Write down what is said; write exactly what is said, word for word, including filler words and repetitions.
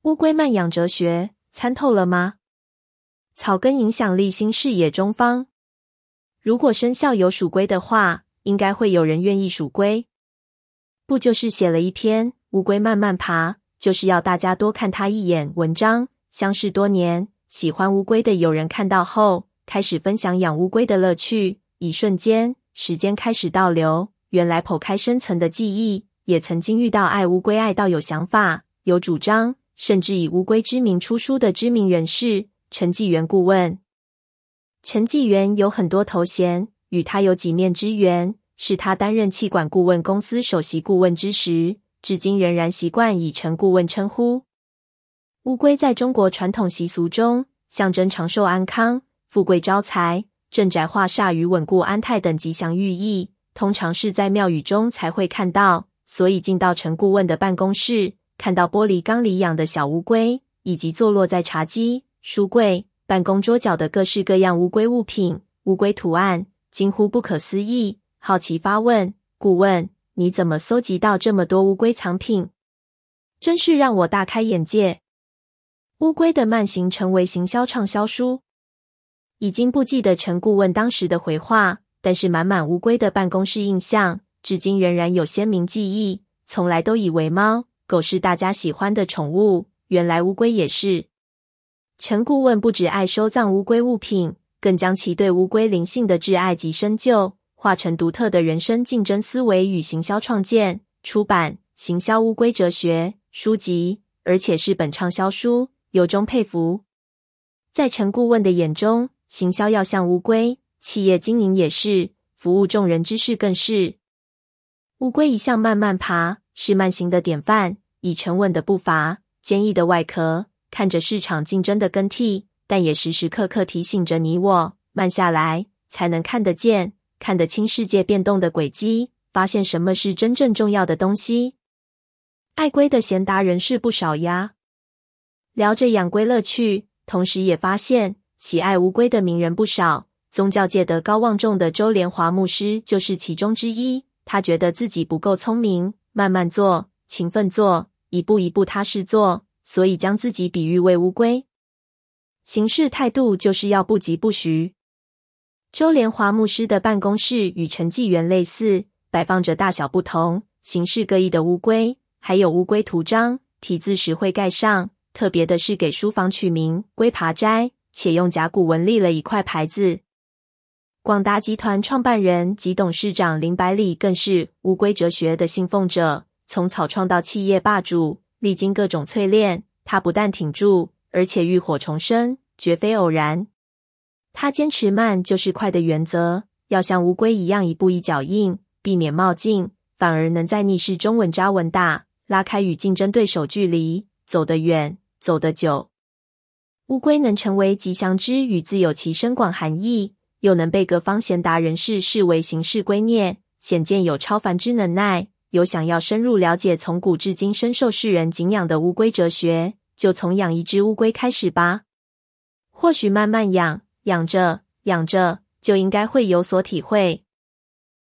乌龟慢养哲学参透了吗？草根影响力新视野中方。如果生肖有属龟的话，应该会有人愿意属龟。不就是写了一篇乌龟慢慢爬，就是要大家多看它一眼文章。相识多年，喜欢乌龟的友人看到后，开始分享养乌龟的乐趣。一瞬间，时间开始倒流，原来剖开深层的记忆，也曾经遇到爱乌龟爱到有想法、有主张，甚至以乌龟之名出书的知名人士陈纪元顾问。陈纪元有很多头衔，与他有几面之缘，是他担任企管顾问公司首席顾问之时，至今仍然习惯以陈顾问称呼。乌龟在中国传统习俗中象征长寿安康、富贵招财、镇宅化煞与稳固安泰等吉祥寓意，通常是在庙宇中才会看到，所以进到陈顾问的办公室，看到玻璃缸里养的小乌龟，以及坐落在茶几、书柜、办公桌角的各式各样乌龟物品、乌龟图案，惊呼不可思议，好奇发问：顾问，你怎么搜集到这么多乌龟藏品？真是让我大开眼界。乌龟的慢行成为行销畅销书。已经不记得陈顾问当时的回话，但是满满乌龟的办公室印象，至今仍然有鲜明记忆。从来都以为猫、狗是大家喜欢的宠物，原来乌龟也是。陈顾问不只爱收藏乌龟物品，更将其对乌龟灵性的挚爱及深究，化成独特的人生竞争思维与行销创建，出版《行销乌龟哲学》书籍，而且是本畅销书，由衷佩服。在陈顾问的眼中，行销要像乌龟，企业经营也是，服务众人之事更是。乌龟一向慢慢爬，是慢行的典范，以沉稳的步伐、坚毅的外壳，看着市场竞争的更替，但也时时刻刻提醒着你我，慢下来，才能看得见、看得清世界变动的轨迹，发现什么是真正重要的东西。爱龟的闲达人士不少呀。聊着养龟乐趣，同时也发现喜爱乌龟的名人不少，宗教界德高望重的周连华牧师就是其中之一。他觉得自己不够聪明，慢慢做，勤奋做，一步一步踏实做，所以将自己比喻为乌龟。行事态度就是要不疾不徐。周连华牧师的办公室与陈纪元类似，摆放着大小不同、形式各异的乌龟，还有乌龟图章，题字时会盖上。特别的是给书房取名龟爬斋，且用甲骨文立了一块牌子。广达集团创办人及董事长林百里更是乌龟哲学的信奉者，从草创到企业霸主，历经各种淬炼，他不但挺住，而且浴火重生，绝非偶然。他坚持慢就是快的原则，要像乌龟一样一步一脚印，避免冒进，反而能在逆势中稳扎稳打，拉开与竞争对手距离，走得远，走得久。乌龟能成为吉祥之语，自有其深广含义，又能被各方贤达人士视为行事圭臬，显见有超凡之能耐。有想要深入了解从古至今深受世人敬仰的乌龟哲学，就从养一只乌龟开始吧。或许慢慢养，养着养着就应该会有所体会。